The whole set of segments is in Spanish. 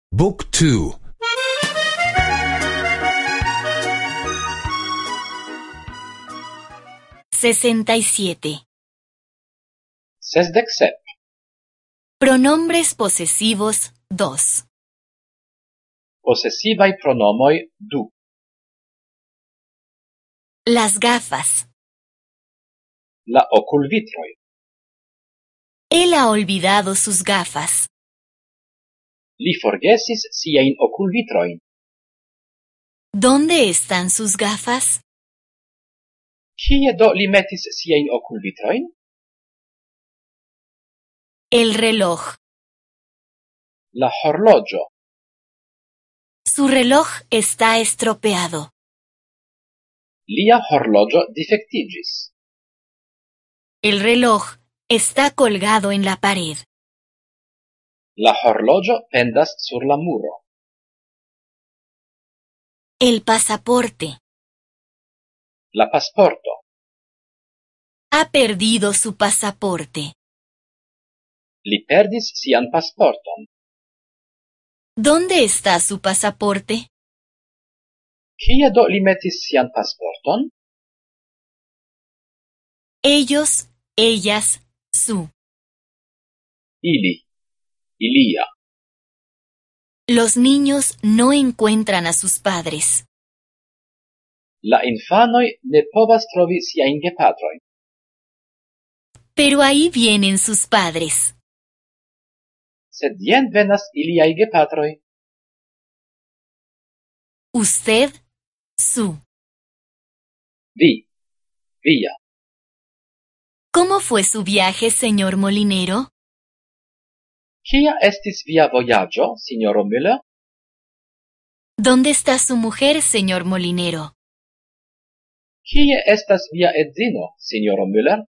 Book 2. 67. 67. Pronombres posesivos 2. Posesivaj pronomoj 2. Las gafas. La okulvitroj. Él ha olvidado sus gafas. Li forgesis siajn okulvitrojn. ¿Dónde están sus gafas? Kie do li metis siajn okulvitrojn? El reloj. La horloĝo. Su reloj está estropeado. Lia horloĝo difektiĝis. El reloj está colgado en la pared. La horloĝo pendas sur la muro. El pasaporte. La pasporto. Ha perdido su pasaporte. Li perdis sian pasporton. ¿Dónde está su pasaporte? Kie do li metis sian pasporton? Ellos, ellas, su. Ili. Ilia. Los niños no encuentran a sus padres. La infanoj ne povas trovi siajn gepatrojn. Pero ahí vienen sus padres. Sed jen venas iliaj gepatroj. Usted, su. Vi. Via. ¿Cómo fue su viaje, señor Molinero? Kia estis via vojaĝo, sinjoro Müller? ¿Dónde está su mujer, señor Molinero? Kie estas via edzino, sinjoro Müller?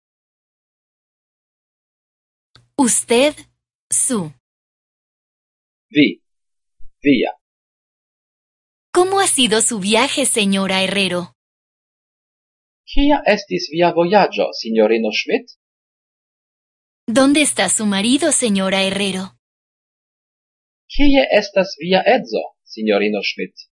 Usted, su. Vi. Via. ¿Cómo ha sido su viaje, señora Herrero? Kia estis via vojaĝo, sinjorino Schmidt? ¿Dónde está su marido, señora Herrero? Kie estas via edzo, sinjorino Schmidt?